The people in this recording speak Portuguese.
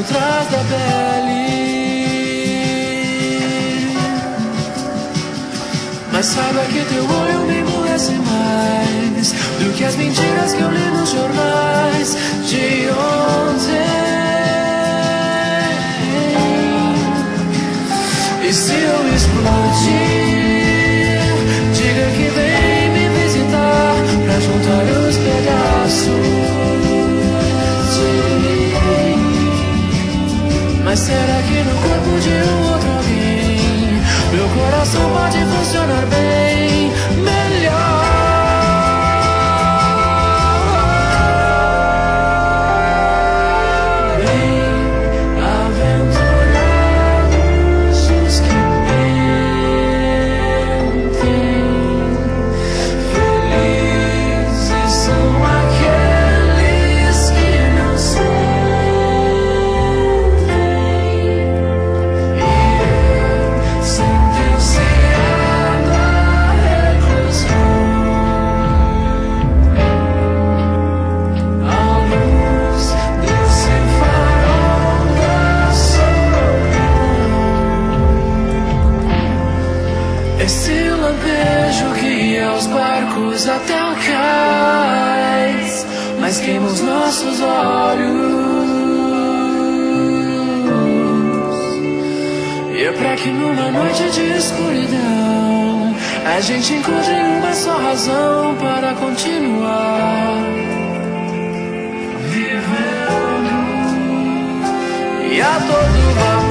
por trás da pele. Mas saiba que teu olho me emburrece mais do que as mentiras que eu li nos jornais de ontem. E se eu explodir, diga que vem me visitar pra juntar os pedaços de mim. Mas será que no corpo de um outro alguém meu coração pode funcionar bem melhor? Esse lampejo guia os barcos até o cais, mas queima os nossos olhos. E é pra que numa noite de escuridão a gente encontre uma só razão para continuar vivendo. E a todo vapor